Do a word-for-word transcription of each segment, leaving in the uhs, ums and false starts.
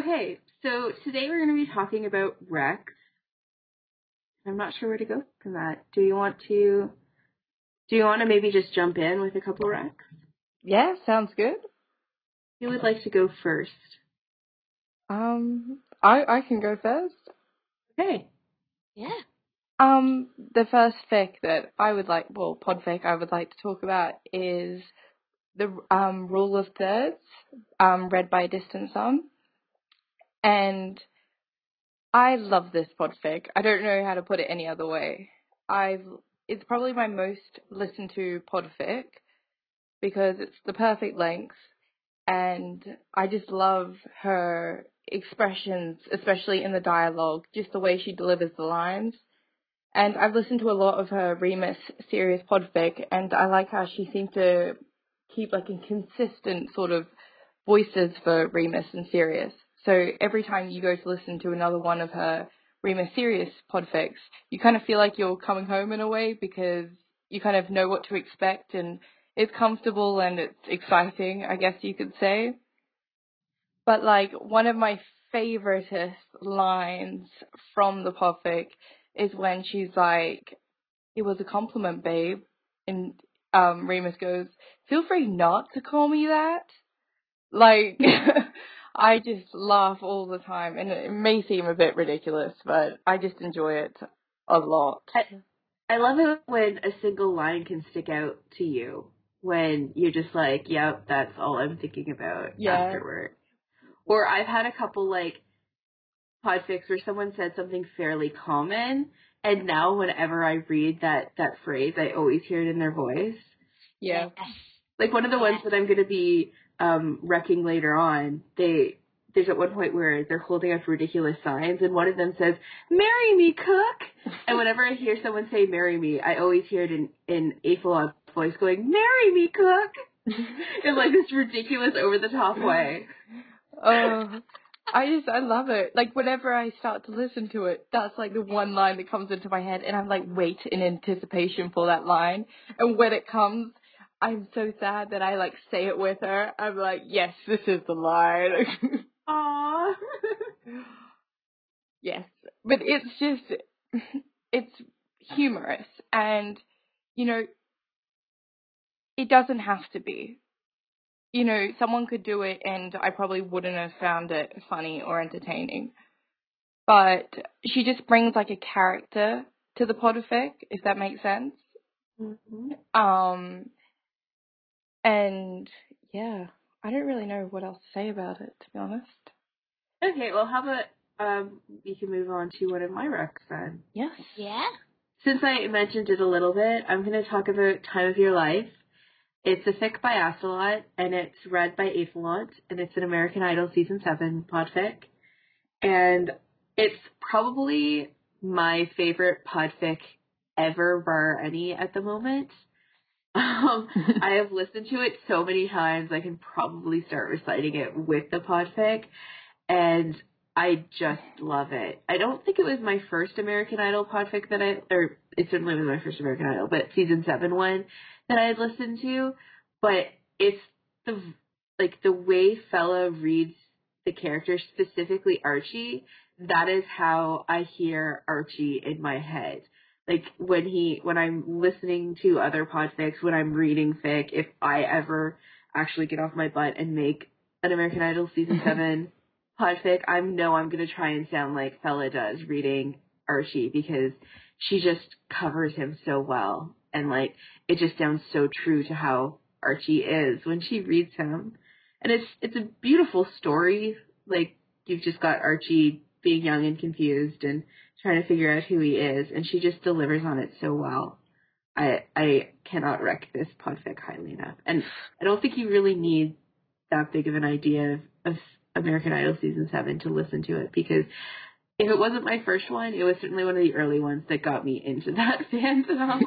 Okay, so today we're going to be talking about Rex. I'm not sure where to go from that. Do you want to? Do you want to maybe just jump in with a couple Rex? Yeah, sounds good. Who would like to go first? Um, I I can go first. Okay. Yeah. Um, the first fic that I would like, well, podfic I would like to talk about is the um Rule of Thirds, um, read by Distant Sun, and I love this podfic. I don't know how to put it any other way. I've it's probably my most listened to podfic because it's the perfect length, and I just love her expressions, especially in the dialogue, just the way she delivers the lines. And I've listened to a lot of her Remus serious podfic, and I like how she seems to keep like a consistent sort of voices for Remus and Sirius. So every time you go to listen to another one of her Remus serious podfics, you kind of feel like you're coming home in a way because you kind of know what to expect, and it's comfortable and it's exciting, I guess you could say. But like one of my favoritist lines from the podfic is when she's like, "It was a compliment, babe," and um, Remus goes, "Feel free not to call me that." Like, I just laugh all the time, and it may seem a bit ridiculous, but I just enjoy it a lot. I, I love it when a single line can stick out to you when you're just like, yep, that's all I'm thinking about Yeah. afterward. Or I've had a couple, like, podfics where someone said something fairly common, and now whenever I read that, that phrase, I always hear it in their voice. Yeah. Yes. Like one of the ones that I'm going to be um, wrecking later on, they there's at one point where they're holding up ridiculous signs, and one of them says, "Marry me, cook!" And whenever I hear someone say "marry me," I always hear it in, in Aphelon's voice going, "Marry me, cook!" in like this ridiculous over-the-top way. Oh, I just, I love it. Like, whenever I start to listen to it, that's like the one line that comes into my head, and I'm like, wait in anticipation for that line. And when it comes, I'm so sad that I like say it with her. I'm like, yes, this is the line. Aww. Yes. But it's just, it's humorous, and, you know, it doesn't have to be. You know, someone could do it and I probably wouldn't have found it funny or entertaining. But she just brings like a character to the podfic, if that makes sense. Mm-hmm. Um, and yeah, I don't really know what else to say about it, to be honest. Okay, well, how about um, we can move on to one of my recs then. Yes. Yeah. Since I mentioned it a little bit, I'm going to talk about Time of Your Life. It's a fic by Acelot, and it's read by Aphelont, and it's an American Idol Season seven podfic. And it's probably my favorite podfic ever, bar any, at the moment. Um, I have listened to it so many times, I can probably start reciting it with the podfic, and I just love it. I don't think it was my first American Idol podfic that I, or it certainly was my first American Idol, but season seven one that I had listened to, but it's the, like, the way Fella reads the character, specifically Archie, that is how I hear Archie in my head. Like, when he, when I'm listening to other podfics, when I'm reading fic, if I ever actually get off my butt and make an American Idol season seven podfic, I know I'm going to try and sound like Fella does reading Archie, because she just covers him so well. And, like, it just sounds so true to how Archie is when she reads him. And it's it's a beautiful story. Like, you've just got Archie being young and confused and trying to figure out who he is, and she just delivers on it so well. I I cannot rec this podfic highly enough. And I don't think you really need that big of an idea of, of American Idol Season seven to listen to it, because if it wasn't my first one, it was certainly one of the early ones that got me into that fandom.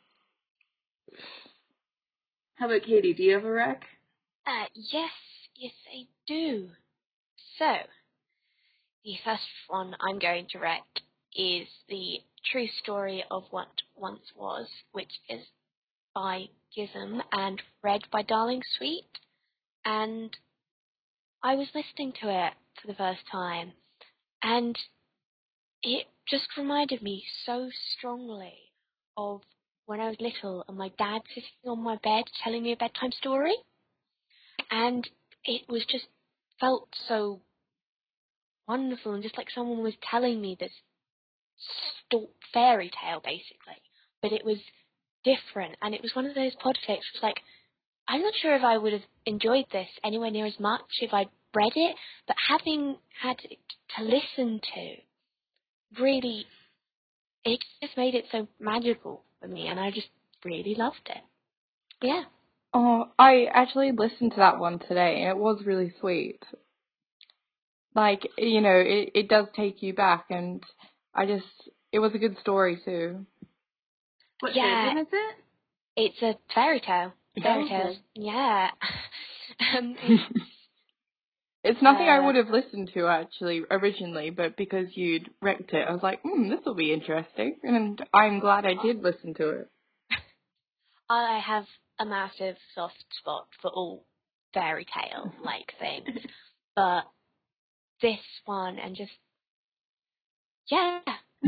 How about Katie? Do you have a rec? Uh, yes, yes, I do. So, the first one I'm going to rec is the true story of what once was, which is by Gizm and read by Darling Sweet. And I was listening to it for the first time, and it just reminded me so strongly of when I was little and my dad sitting on my bed telling me a bedtime story. And it was just felt so wonderful, and just like someone was telling me this sto- fairy tale, basically. But it was different, and it was one of those podfics. It was like, I'm not sure if I would have enjoyed this anywhere near as much if I'd read it, but having had it to listen to, really, it just made it so magical for me, and I just really loved it. Yeah. Oh, I actually listened to that one today, and it was really sweet. Like, you know, it, it does take you back, and I just, it was a good story too. What Yeah. fandom is it? It's a fairy tale. Fairy Oh, tales. okay. Yeah. um, it's, It's nothing I uh, would have listened to, actually, originally, but because you'd wrecked it, I was like, hmm, this will be interesting, and I'm glad I did listen to it. I have a massive soft spot for all fairy tale like things, but this one and just yeah.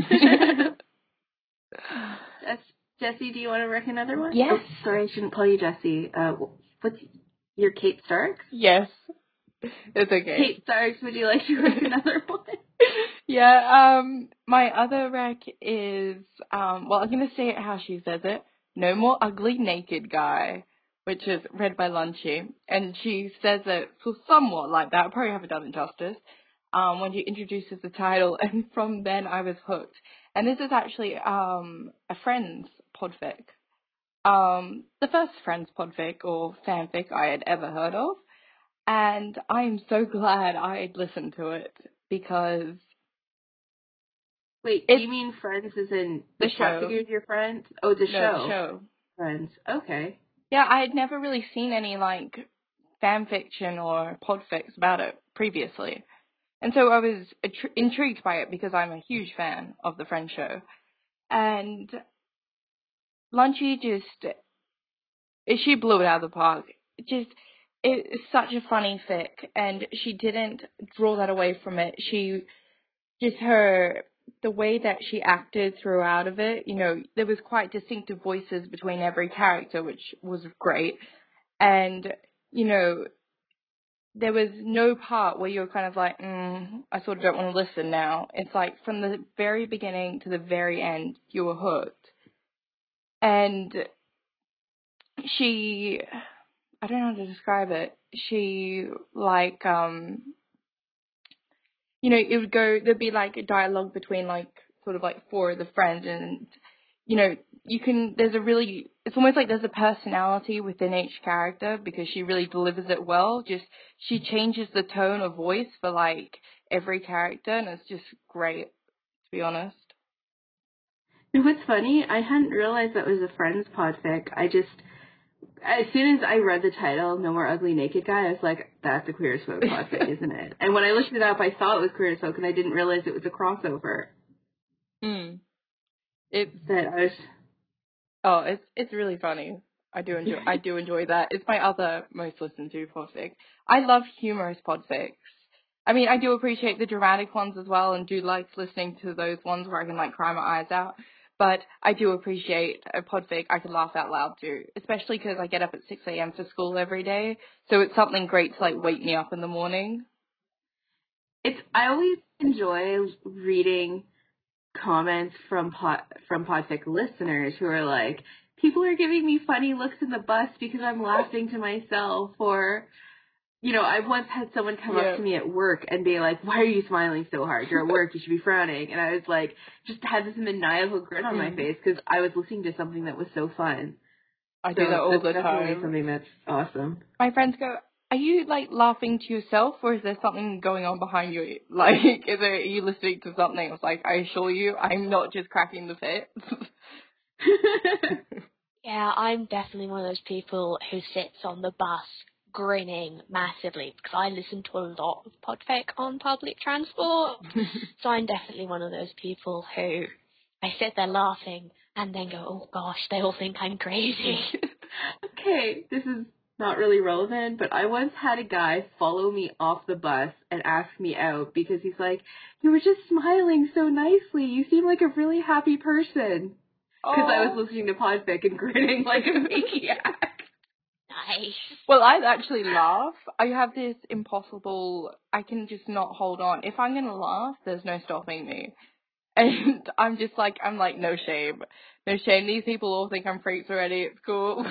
Jess, Jessie, do you want to wreck another one? Yeah. Oh, sorry, I shouldn't call you Jessie. Uh, what's your Kate Starks? Yes, it's okay. Kate Starks, would you like to wreck another one? Yeah, um, my other rec is, um, well, I'm going to say it how she says it. No More Ugly Naked Guy, which is read by Lunchy. And she says it so somewhat like that. I probably haven't done it justice. Um, when she introduces the title, and from then I was hooked. And this is actually, um, a Friends podfic. Um, the first Friends podfic or fanfic I had ever heard of. And I'm so glad I had listened to it because Wait, It's do you mean Friends as in the the show. pot figures your friends? Oh, the No, show. the show. Friends. Okay. Yeah, I had never really seen any, like, fan fiction or podfics about it previously. And so I was attri- intrigued by it because I'm a huge fan of the Friends show. And Lunchy just, she blew it out of the park. Just, it's such a funny fic, and she didn't draw that away from it. She, just her, the way that she acted throughout of it, you know, there was quite distinctive voices between every character, which was great. And, you know, there was no part where you were kind of like, mm, I sort of don't want to listen now. It's like from the very beginning to the very end, you were hooked. And she, I don't know how to describe it. She, like, um, you know, it would go, there'd be like a dialogue between like, sort of like four of the friends, and, you know, you can, there's a really, it's almost like there's a personality within each character because she really delivers it well. Just, she changes the tone of voice for like every character, and it's just great, to be honest. You know what's funny? I hadn't realized that was a Friends podfic. I just, as soon as I read the title, No More Ugly Naked Guy, I was like, that's a Queer as Folk podfic, isn't it? And when I looked it up, I saw it was Queer as Folk, and I didn't realize it was a crossover. Mm. It's, That I was... oh, it's, it's really funny. I do enjoy, I do enjoy that. It's my other most listened to podfic. I love humorous podfics. I mean, I do appreciate the dramatic ones as well, and do like listening to those ones where I can like cry my eyes out. But I do appreciate a podfic I can laugh out loud to, especially because I get up at six a.m. for school every day. So it's something great to like wake me up in the morning. It's, I always enjoy reading comments from pod, from podfic listeners who are like, people are giving me funny looks in the bus because I'm laughing to myself, or, you know, I once had someone come Yeah. up to me at work and be like, why are you smiling so hard? You're at work, you should be frowning. And I was like, just had this maniacal grin on my Mm. face because I was listening to something that was so fun. I So do that all that's the definitely time. something that's awesome. My friends go, are you like laughing to yourself, or is there something going on behind you? Like, is there, are you listening to something? It's like, I assure you, I'm not just cracking the fits. Yeah, I'm definitely one of those people who sits on the bus grinning massively because I listen to a lot of podfic on public transport. So I'm definitely one of those people who I sit there laughing and then go, oh gosh, they all think I'm crazy. Okay, this is not really relevant, but I once had a guy follow me off the bus and ask me out because he's like, you were just smiling so nicely. You seem like a really happy person. Because I was listening to Podfic and grinning like a maniac. Nice. Well, I actually laugh. I have this impossible, I can just not hold on. If I'm going to laugh, there's no stopping me. And I'm just like, I'm like, no shame. No shame. These people all think I'm freaks already. It's cool.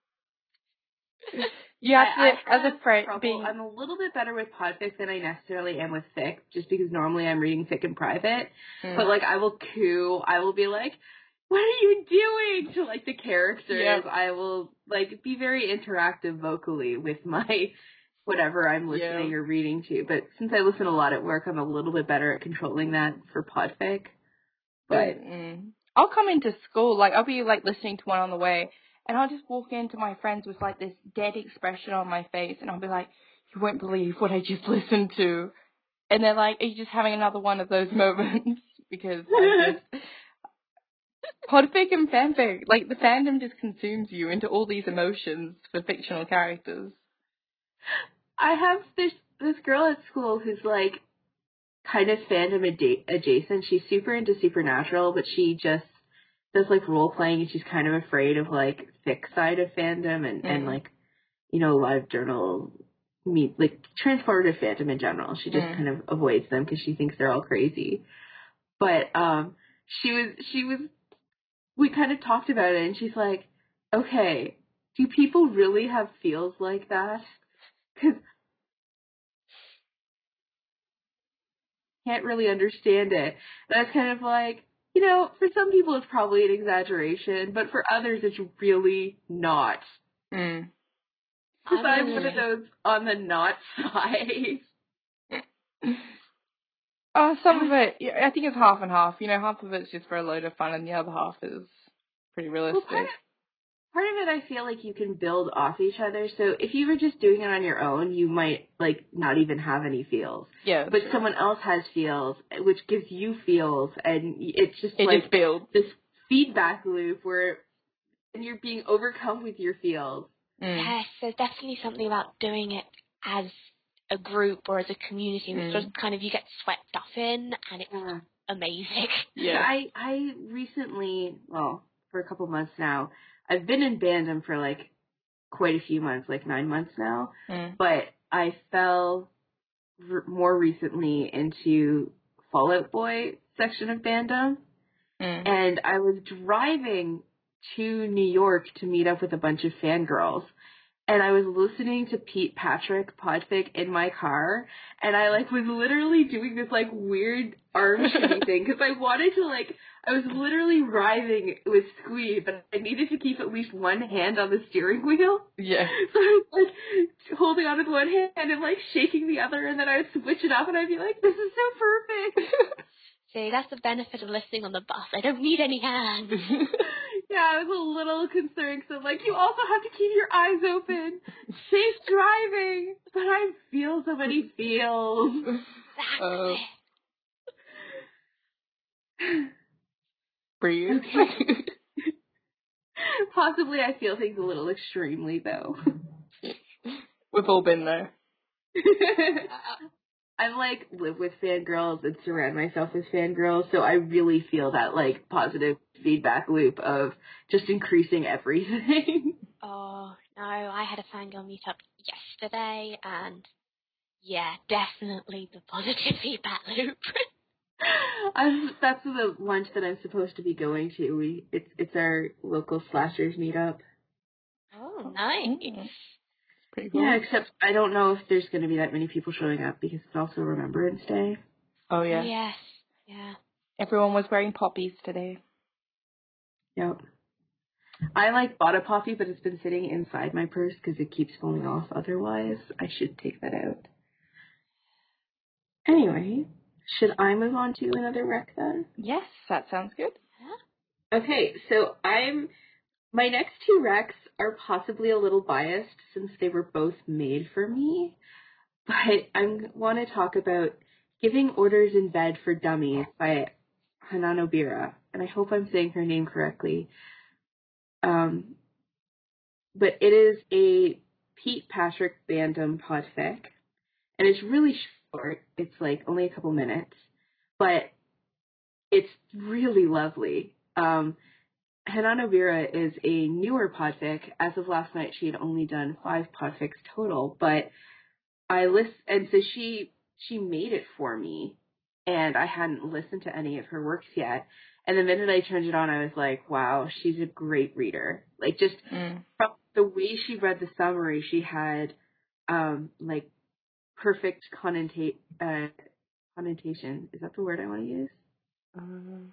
You have I, to, I as a friend, trouble, being... I'm a little bit better with Podfic than I necessarily am with fic, just because normally I'm reading fic in private. Mm. But, like, I will coo, I will be like, what are you doing to, like, the characters? Yep. I will, like, be very interactive vocally with my, whatever I'm listening Yep. or reading to. But since I listen a lot at work, I'm a little bit better at controlling that for Podfic. But... Mm. I'll come into school, like, I'll be, like, listening to one on the way, and I'll just walk into my friends with, like, this dead expression on my face, and I'll be like, you won't believe what I just listened to. And they're like, are you just having another one of those moments? Because I just... Podfic and fanfic, like, the fandom just consumes you into all these emotions for fictional characters. I have this this girl at school who's, like, kind of fandom ad- adjacent. She's super into Supernatural, but she just does, like, role-playing, and she's kind of afraid of, like, fic side of fandom and, Mm. and like, you know, live journal, me, like, transformative fandom in general. She just Mm. kind of avoids them because she thinks they're all crazy. But um, she was, she was, we kind of talked about it, and she's like, okay, do people really have feels like that? Because I can't really understand it. And I was kind of like, you know, for some people it's probably an exaggeration, but for others it's really not. Mm. Because I'm I'm one of those on the not side. Oh, some of it, yeah, I think it's half and half. You know, half of it's just for a load of fun, and the other half is pretty Well, realistic. part of, part of it I feel like you can build off each other. So if you were just doing it on your own, you might, like, not even have any feels. Yeah. But true. someone else has feels, which gives you feels, and it's just It like just builds. this feedback loop where and you're being overcome with your feels. Mm. Yes, there's definitely something about doing it as a group or as a community. Mm. It's just kind of, you get swept up in, and it's Yeah. amazing. Yeah. I I recently, well, for a couple months now, I've been in Bandom for like quite a few months, like nine months now. Mm. But I fell r- more recently into Fall Out Boy section of Bandom, Mm. and I was driving to New York to meet up with a bunch of fangirls. And I was listening to Pete Patrick Podfic in my car, and I, like, was literally doing this, like, weird arm shimmy thing, because I wanted to, like, I was literally driving with Squee, but I needed to keep at least one hand on the steering wheel. Yeah. So I was, like, holding on with one hand and, like, shaking the other, and then I would switch it up, and I'd be like, this is so perfect. See, that's the benefit of listening on the bus. I don't need any hands. Yeah, I was a little concerned, so, like, you also have to keep your eyes open. Safe driving. But I feel so many feels. Exactly. Uh, breathe. Okay. Possibly I feel things a little extremely, though. We've all been there. I, like, live with fangirls and surround myself with fangirls, so I really feel that, like, positive feedback loop of just increasing everything. Oh, no, I had a fangirl meetup yesterday, and yeah, definitely the positive feedback loop. I'm, that's the lunch that I'm supposed to be going to. We it's it's our local slashers meetup. Oh, nice. Mm. Pretty cool. Yeah, except I don't know if there's going to be that many people showing up because it's also Remembrance Day. Oh, yeah. Oh, yes, yeah. Everyone was wearing poppies today. Yep. I, like, bought a poppy, but it's been sitting inside my purse because it keeps falling off otherwise. I should take that out. Anyway, should I move on to another rec then? Yes, that sounds good. Okay, so I'm... My next two recs are possibly a little biased since they were both made for me, but I want to talk about Giving Orders in Bed for Dummies by Hanan Obira, and I hope I'm saying her name correctly. Um, but it is a Pete Patrick Bandom podfic, and it's really short. It's like only a couple minutes, but it's really lovely. Um, Hanano Vera is a newer podfic. As of last night, she had only done five podfics total, but I list and so she she made it for me, and I hadn't listened to any of her works yet. And the minute I turned it on, I was like, wow, she's a great reader. Like, just Mm. from the way she read the summary, she had um like perfect connotate uh, connotation. Is that the word I want to use? Um,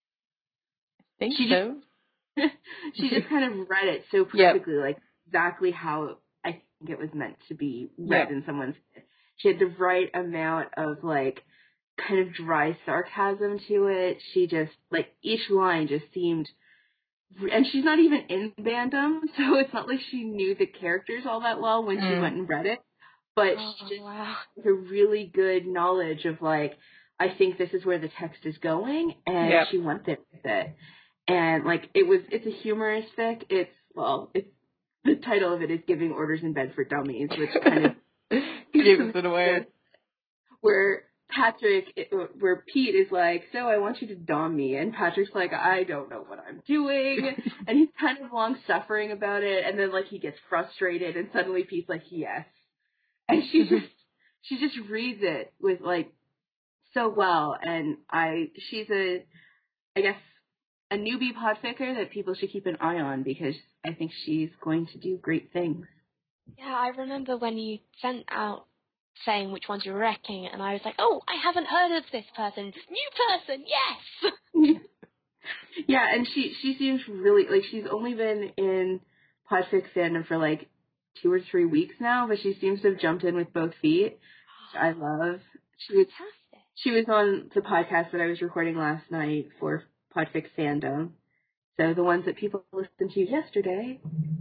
I think She so. she just kind of read it so Yep. perfectly, like exactly how I think it was meant to be read Yep. in someone's head. She had the right amount of like kind of dry sarcasm to it. She just like each line just seemed, and she's not even in Bandom, so it's not like she knew the characters all that well when she Mm. went and read it. But Oh, she just wow. has a really good knowledge of like, I think this is where the text is going, and Yep. she went there with it. And like it was, it's a humorous fic. It's well, it's the title of it is "Giving Orders in Bed for Dummies," which kind of gives it away. Where Patrick, where Pete is like, "So I want you to dom me," and Patrick's like, "I don't know what I'm doing," and he's kind of long suffering about it. And then like he gets frustrated, and suddenly Pete's like, "Yes," and she just she just reads it with like so well. And I she's a I guess a newbie podficker that people should keep an eye on, because I think she's going to do great things. Yeah, I remember when you sent out saying which ones you were wrecking, and I was like, oh, I haven't heard of this person. New person, yes! Yeah, and she she seems really, like, she's only been in podfic fandom for like two or three weeks now, but she seems to have jumped in with both feet, which I love. She was Fantastic. she was on the podcast that I was recording last night for podfic fandom. So the ones that people listened to yesterday.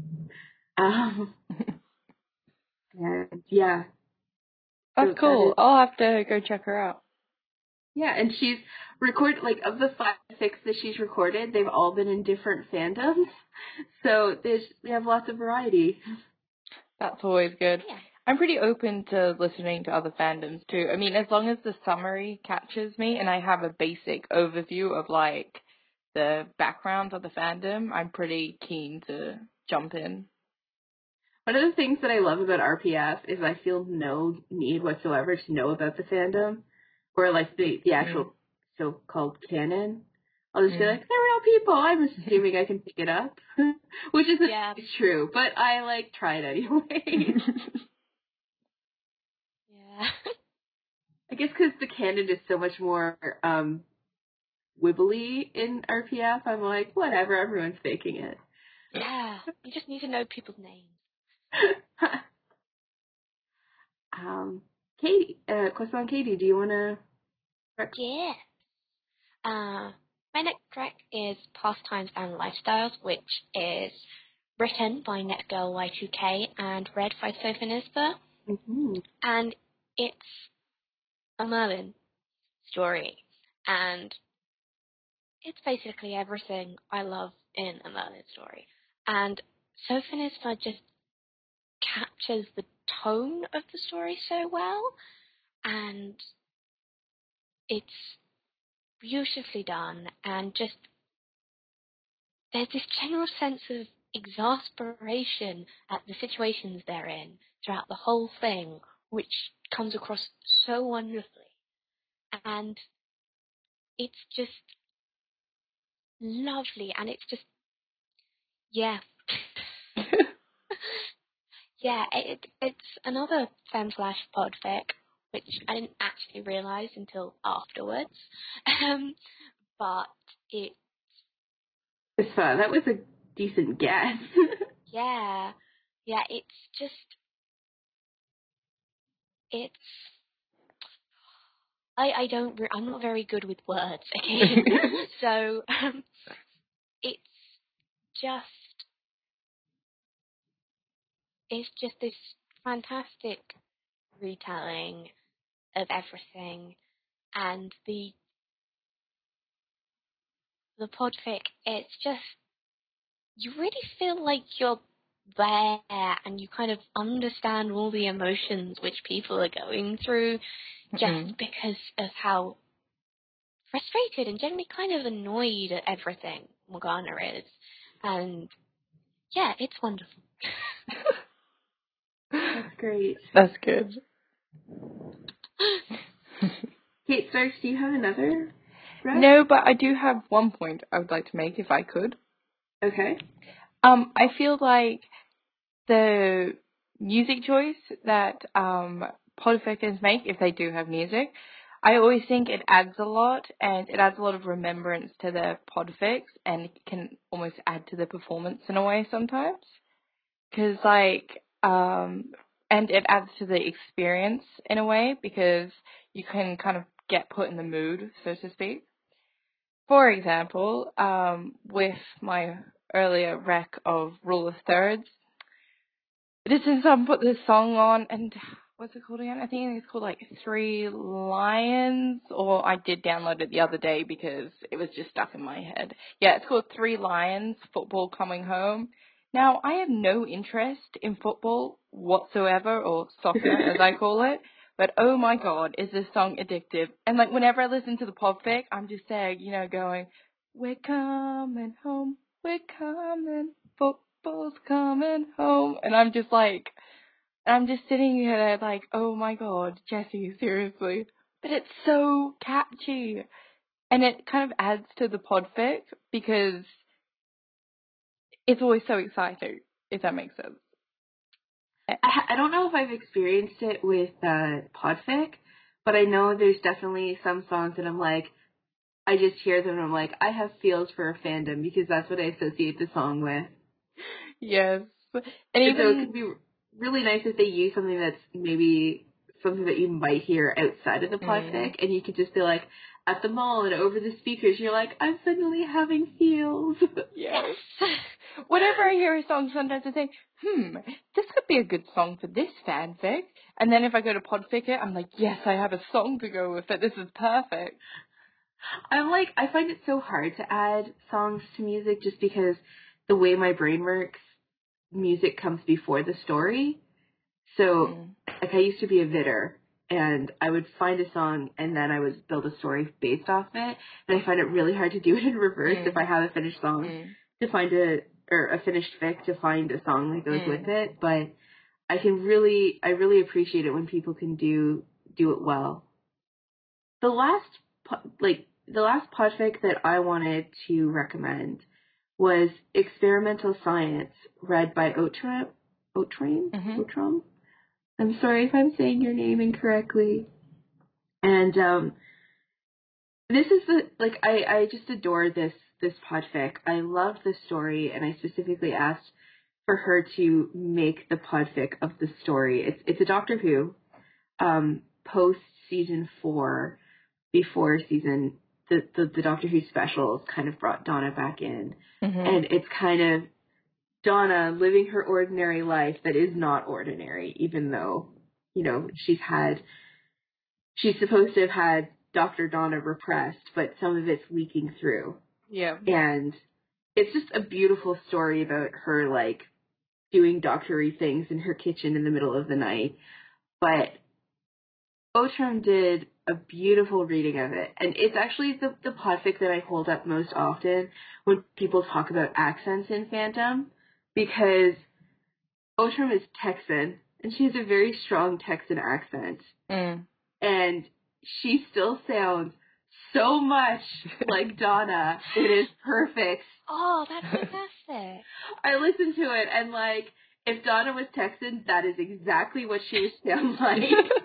Um, and yeah. That's So cool. that is, I'll have to go check her out. yeah, and she's recorded, like, of the five, six that she's recorded, they've all been in different fandoms. So there's, we have lots of variety. That's always good. Yeah. I'm pretty open to listening to other fandoms too. I mean, as long as the summary catches me and I have a basic overview of like the background of the fandom, I'm pretty keen to jump in. One of the things that I love about R P F is I feel no need whatsoever to know about the fandom, or like the, the actual Mm. so-called canon. I'll just be Mm. like, they're real people. I'm assuming I can pick it up, which isn't Yeah. true, but I like try it anyway. Yeah. I guess because the canon is so much more um, wibbly in R P F, I'm like, whatever, everyone's faking it. Yeah. You just need to know people's names. um, Katie, uh, question on Katie, do you want to? Yeah. Uh, my next track is Pastimes and Lifestyles, which is written by NetGirl Y two K and read by Sophie Nisper. Mm-hmm. And it's a Merlin story. And it's basically everything I love in a Merlin story. And Sophie Nisper just captures the tone of the story so well. And it's beautifully done, and just there's this general sense of exasperation at the situations they're in throughout the whole thing, which comes across so wonderfully. And it's just lovely, and it's just, yeah. yeah, it, it's another femme slash podfic, which I didn't actually realise until afterwards. Um, but it, It's fun. That was a decent guess. yeah, yeah, it's just, it's, I, I don't, re- I'm not very good with words, again. so, um, it's just, it's just this fantastic retelling of everything, and the, the podfic, it's just, you really feel like you're there and you kind of understand all the emotions which people are going through just Mm-mm. because of how frustrated and generally kind of annoyed at everything Morgana is. And yeah, it's wonderful. That's great. That's good. Kate Starks, do you have another? Rep? No, but I do have one point I would like to make if I could. Okay. Um, I feel like the music choice that um, podfickers make, if they do have music, I always think it adds a lot, and it adds a lot of remembrance to the podfics, and it can almost add to the performance in a way sometimes. Because, like, um, and it adds to the experience in a way, because you can kind of get put in the mood, so to speak. For example, um, with my earlier rec of Rule of Thirds, this is um put this song on, and what's it called again? I think it's called like Three Lions, or I did download it the other day because it was just stuck in my head. Yeah, it's called Three Lions, Football Coming Home. Now, I have no interest in football whatsoever, or soccer as I call it, but oh my god, is this song addictive. And like whenever I listen to the podfic, I'm just there, you know, going, we're coming home, we're coming, football's coming home. And I'm just like, I'm just sitting here like, oh my god, Jessie, seriously. But it's so catchy. And it kind of adds to the podfic because it's always so exciting, if that makes sense. I, I don't know if I've experienced it with uh, podfic, but I know there's definitely some songs that I'm like, I just hear them and I'm like, I have feels for a fandom because that's what I associate the song with. Yes. And And even, so it could be really nice if they use something that's maybe something that you might hear outside of the podfic, mm, and you could just be like, at the mall and over the speakers, you're like, I'm suddenly having feels. yes. Whenever I hear a song, sometimes I think, hmm, this could be a good song for this fanfic. And then if I go to podfic it, I'm like, yes, I have a song to go with it. This is perfect. I'm like, I find it so hard to add songs to music just because the way my brain works, music comes before the story. So, Mm. like, I used to be a vidder, and I would find a song, and then I would build a story based off it, and I find it really hard to do it in reverse Mm. if I have a finished song Mm. to find a, or a finished fic to find a song that goes Mm. with it, but I can really, I really appreciate it when people can do, do it well. The last, po- like, the last podfic that I wanted to recommend was Experimental Science, read by Outram, Outram? Mm-hmm. Outram? I'm sorry if I'm saying your name incorrectly. And um, this is the, like, I, I just adore this, this podfic. I love the story, and I specifically asked for her to make the podfic of the story. It's, it's a Doctor Who, um, post season four, before season, the, the, the Doctor Who specials kind of brought Donna back in. Mm-hmm. And it's kind of Donna living her ordinary life that is not ordinary, even though, you know, she's had, she's supposed to have had Doctor Donna repressed, but some of it's leaking through. Yeah. And it's just a beautiful story about her, like, doing doctory things in her kitchen in the middle of the night. But Outram did a beautiful reading of it. And it's actually the, the podfic that I hold up most often when people talk about accents in fandom, because Outram is Texan, and she has a very strong Texan accent. Mm. And she still sounds so much like Donna. It is perfect. Oh, that's fantastic. I listened to it, and, like, if Donna was Texan, that is exactly what she would sound like.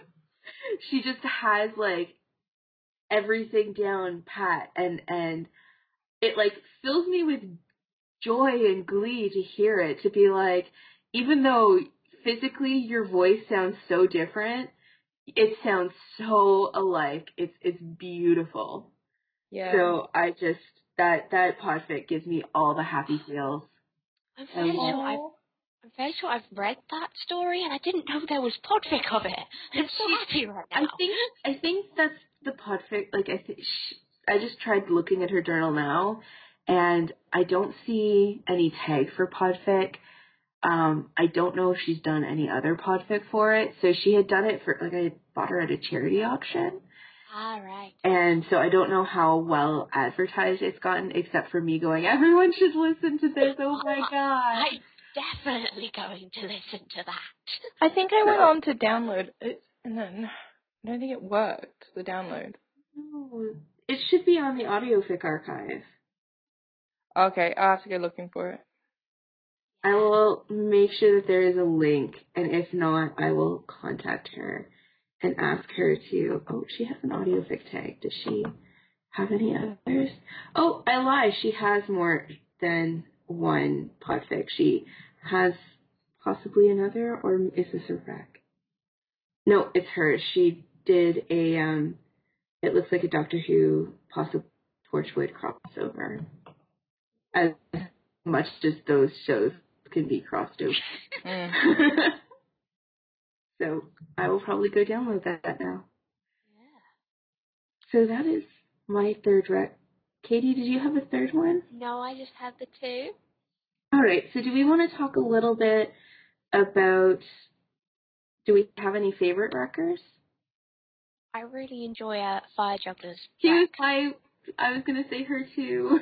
She just has, like, everything down pat, and, and it, like, fills me with joy and glee to hear it, to be like, even though physically your voice sounds so different, it sounds so alike. It's it's beautiful. Yeah. So I just, that that podfic gives me all the happy feels. I'm I fairly love- sure I've, I'm fairly sure I've read that story, and I didn't know there was podfic of it. I'm so happy right now. I think I think that's the podfic. Like I th- sh- I just tried looking at her journal now, and I don't see any tag for podfic. Um, I don't know if she's done any other podfic for it. So she had done it for, like, I bought her at a charity auction. Ah, right. And so I don't know how well advertised it's gotten, except for me going, everyone should listen to this. Oh my god. I'm definitely going to listen to that. I think I went on to download it, and then I don't think it worked, the download. No, it should be on the AudioFic archive. Okay, I'll have to go looking for it. I will make sure that there is a link, and if not, I will contact her and ask her to, oh, she has an AudioFic tag. Does she have any others? Oh, I lied. She has more than one podfic. She has possibly another, or is this a rec? No, it's hers. She did a, um, it looks like a Doctor Who possible Torchwood crossover. As much as those shows can be crossed over. Mm. So I will probably go download that now. Yeah. So that is my third rec. Katie, did you have a third one? No, I just have the two. All right. So do we want to talk a little bit about, do we have any favorite reccers? I really enjoy uh, Fire Jugglers. She was my, I was going to say her too.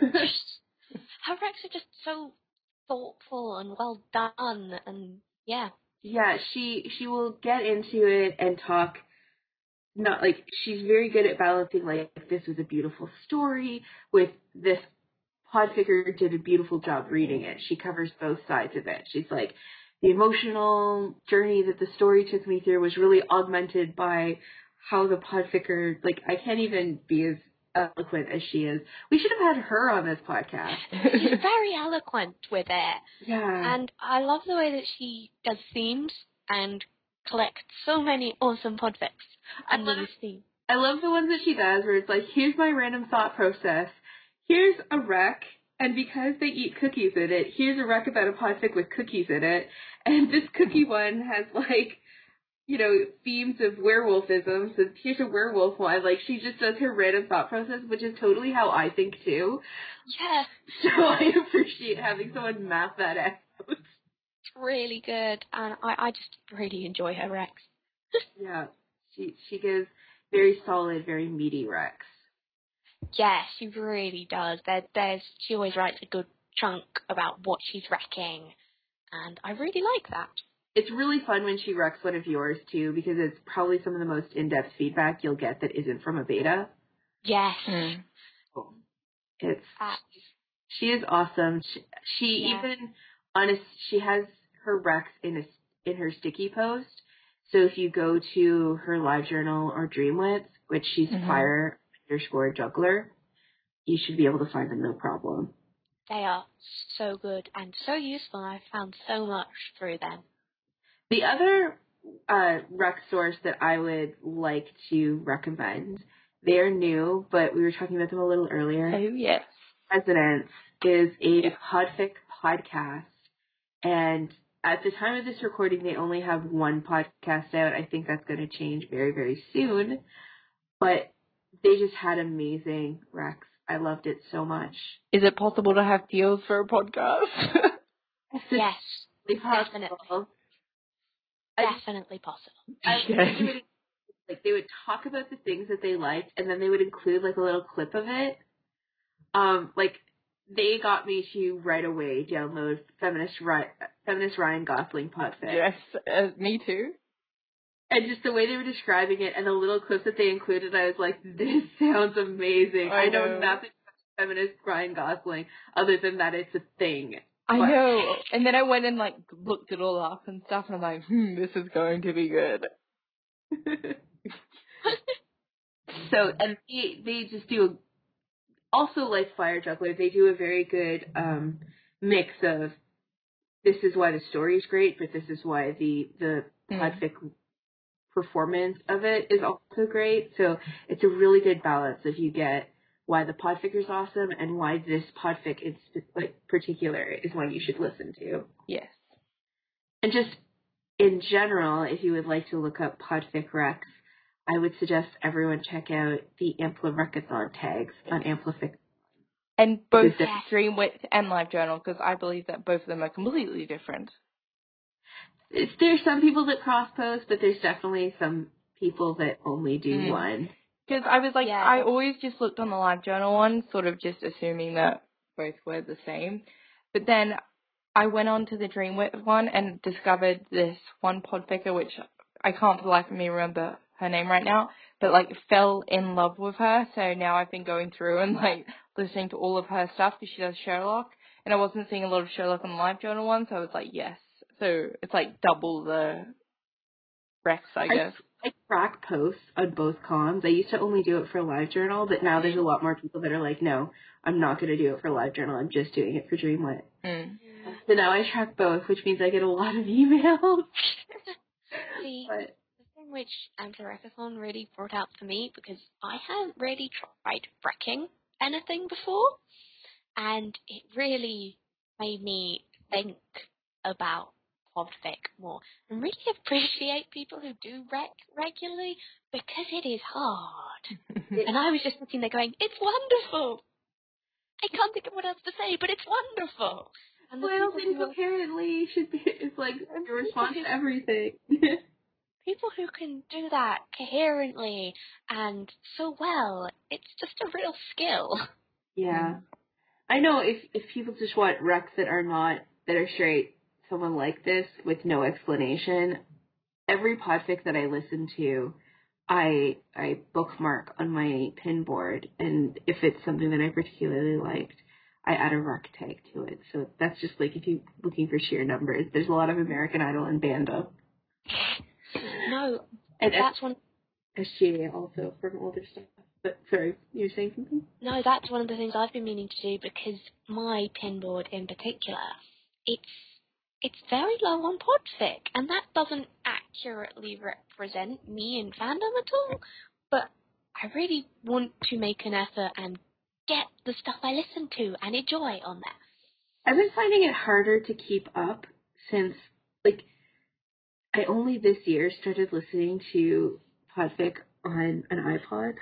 Her recs are just so thoughtful and well done, and yeah. Yeah, she she will get into it and talk. Not like she's very good at balancing. Like, this was a beautiful story with this podficker did a beautiful job reading it. She covers both sides of it. She's like, the emotional journey that the story took me through was really augmented by how the podficker. Like, I can't even be as eloquent as she is. We should have had her on this podcast. She's very eloquent with it. Yeah. And I love the way that she does themes and collects so many awesome podfics under this theme. I love the ones that she does where it's like, here's my random thought process. Here's a rec, and because they eat cookies in it, here's a rec about a podfic with cookies in it. And this cookie one has, like, you know, themes of werewolfism. So here's a werewolf one. Like, she just does her random thought process, which is totally how I think too. Yeah. So I appreciate having someone map that out. It's really good, and I, I just really enjoy her recs. Yeah, she she gives very solid, very meaty recs. Yes, she really does. There, there's she always writes a good chunk about what she's wrecking, and I really like that. It's really fun when she wrecks one of yours, too, because it's probably some of the most in-depth feedback you'll get that isn't from a beta. Yes. Mm. It's, Uh, she is awesome. She, she yeah. even, on a, she has her recs in a, in her sticky post. So if you go to her live journal or Dreamwits, which she's Mm-hmm. fire underscore juggler, you should be able to find them no problem. They are so good and so useful. I've found so much through them. The other uh, rec source that I would like to recommend, they're new, but we were talking about them a little earlier. Oh, yes. Residence is a Yeah. podfic podcast, and at the time of this recording, they only have one podcast out. I think that's going to change very, very soon, but they just had amazing recs. I loved it so much. Is it possible to have deals for a podcast? Yes, It's definitely. possible. I just- Definitely possible. I, Okay. they would, like, they would talk about the things that they liked, and then they would include, like, a little clip of it. Um, like, they got me to right away download Feminist, Ry- Feminist Ryan Gosling podfic. Yes, uh, me too. And just the way they were describing it and the little clips that they included, I was like, this sounds amazing. I I know, know. nothing about Feminist Ryan Gosling other than that it's a thing. I But- know. And then I went and, like, looked it all up and stuff, and I'm like, hmm, this is going to be good. So, and they, they just do, also like Fire Juggler, they do a very good um, mix of, this is why the story is great, but this is why the, the Mm. podfic performance of it is also great. So it's a really good balance if you get why the podfic is awesome and why this podfic in sp- like particular is one you should listen to. Yes. And just in general, if you would like to look up podfic recs, I would suggest everyone check out the Ampli-Recathon tags on Amplific. And both Yes. Dreamwidth and LiveJournal, because I believe that both of them are completely different. it's, there's some people that cross post, but there's definitely some people that only do Mm. one. Because I was like, Yeah. I always just looked on the LiveJournal one, sort of just assuming that both were the same. But then I went on to the Dreamwidth one and discovered this one podficker, which I can't for the life of me remember her name right now, but like fell in love with her. So now I've been going through and like listening to all of her stuff because she does Sherlock. And I wasn't seeing a lot of Sherlock on the LiveJournal one, so I was like, yes. So it's like double the Rex, I guess. I, I track posts on both comms. I used to only do it for LiveJournal, but now there's a lot more people that are like, no, I'm not going to do it for LiveJournal. I'm just doing it for Dreamwidth. Mm. So now I track both, which means I get a lot of emails. See, But the thing which Amplirecathon really brought out for me, because I haven't really tried wrecking anything before, and it really made me think about podfic more and really appreciate people who do wreck regularly, because it is hard. And I was just sitting there going, it's wonderful. I can't think of what else to say, but it's wonderful. And the well, people things who are- apparently should be, it's like your response to everything. people who can do that coherently and so well, it's just a real skill. Yeah. I know if, if people just want recs that are not, that are straight, someone like this with no explanation, every podfic that I listen to, I I bookmark on my pin board, and if it's something that I particularly liked, I add a rec tag to it. So that's just like if you're looking for sheer numbers. There's a lot of American Idol and Bando. No, And that's one. S G A also from older stuff. But sorry, you were saying something? No, that's one of the things I've been meaning to do, because my pinboard in particular, it's it's very low on podfic, and that doesn't accurately represent me in fandom at all. But I really want to make an effort and get the stuff I listen to and enjoy on there. I've been finding it harder to keep up since, like, I only this year started listening to podfic on an iPod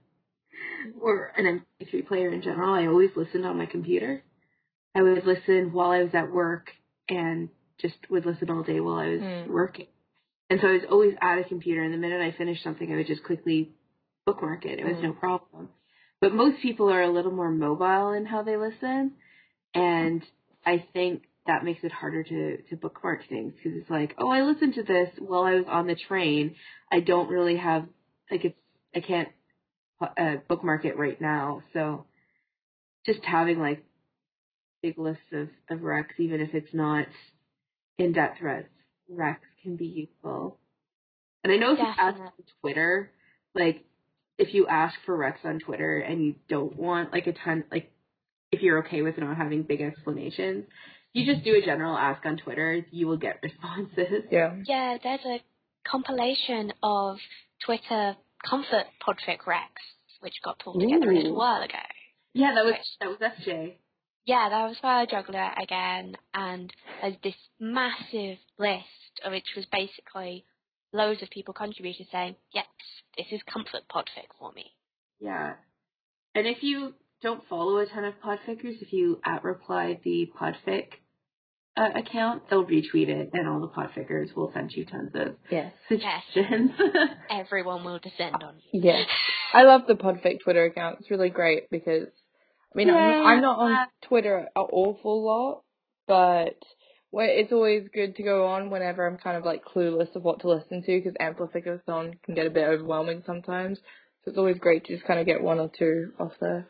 or an M P three player in general. I always listened on my computer. I would listen while I was at work and just would listen all day while I was Mm. working. And so I was always at a computer, and the minute I finished something, I would just quickly bookmark it. It was Mm. no problem. But most people are a little more mobile in how they listen, and I think that makes it harder to, to bookmark things, because it's like, oh, I listened to this while I was on the train. I don't really have, like, it's, I can't uh, bookmark it right now. So just having, like, big lists of, of recs, even if it's not in-depth recs, recs can be useful. And I know if you ask Definitely. on Twitter, like, if you ask for recs on Twitter and you don't want, like, a ton, like, if you're okay with not having big explanations, you just do a general ask on Twitter, you will get responses. Yeah. Yeah, there's a compilation of Twitter comfort podfic recs, which got pulled together a little Ooh. while ago. Yeah, that was, Which- that was F J. Yeah, that was for Juggler again, and there's this massive list, of which was basically loads of people contributed saying, yes, this is comfort podfic for me. Yeah. And if you don't follow a ton of podfickers, if you at reply the podfic uh, account, they'll retweet it, and all the podfickers will send you tons of Yes. suggestions. Everyone will descend on you. Yes. I love the podfic Twitter account. It's really great because, I mean, Yeah. I'm, I'm not on Twitter an awful lot, but where it's always good to go on whenever I'm kind of like clueless of what to listen to, because Amplificathon can get a bit overwhelming sometimes. So it's always great to just kind of get one or two off there.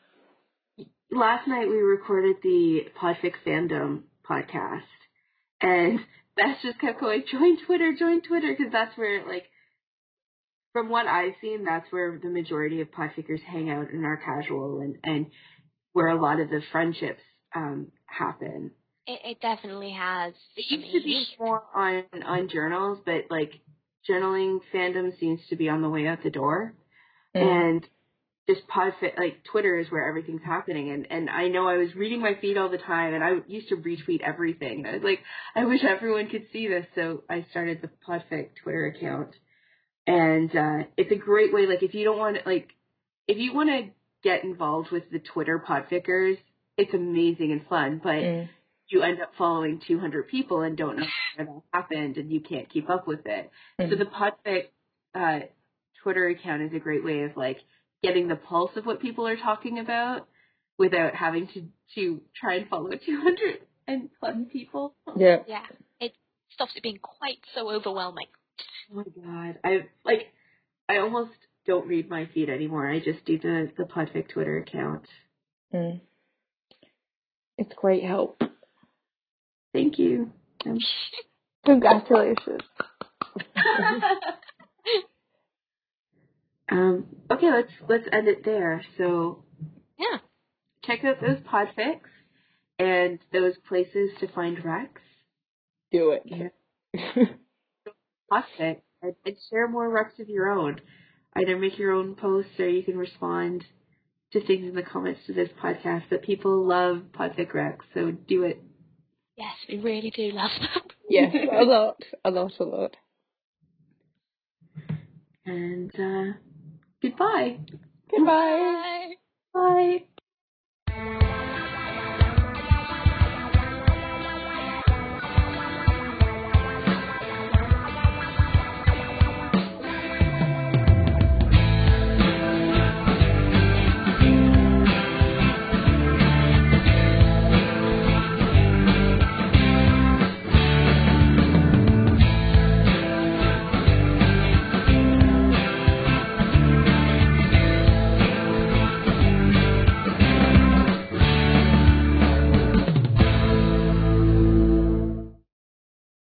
Last night we recorded the Podfic Fandom podcast, and Beth just kept going, join Twitter, join Twitter, because that's where, like, from what I've seen, that's where the majority of podfickers hang out and are casual, and, and where a lot of the friendships um, happen. It, it definitely has. It for used to me. be more on, on journals, but, like, journaling fandom seems to be on the way out the door. Mm. And just podfic, like, Twitter is where everything's happening. And, and I know I was reading my feed all the time, and I used to retweet everything. I was like, I wish everyone could see this. So I started the Podfic Twitter account. And uh, it's a great way, like, if you don't want to, like, if you want to get involved with the Twitter podfickers, it's amazing and fun. But Mm. you end up following two hundred people and don't know where that happened and you can't keep up with it. Mm-hmm. So the Podfic uh, Twitter account is a great way of like getting the pulse of what people are talking about without having to, to try and follow two hundred and plus people. Yeah. Yeah. It stops it being quite so overwhelming. Oh my god. I like I almost don't read my feed anymore. I just do the, the Podfic Twitter account. Mm. It's great help. Thank you. Um, Congratulations. um, okay, let's let's end it there. So yeah, check out those Podfics and those places to find Rex. Do it. Yeah. Podfic and, and share more Rex of your own. Either make your own posts or you can respond to things in the comments to this podcast. But people love Podfic Rex, so do it. Yes, we really do love them. Yes, a lot, a lot, a lot. And uh, goodbye. Goodbye. Bye. Bye.